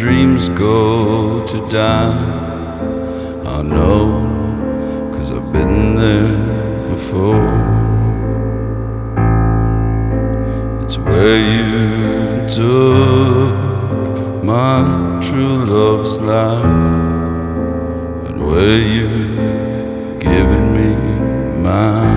dreams go to die. I know, 'cause I've been there before. It's where you took my true love's life, and where you given me mine.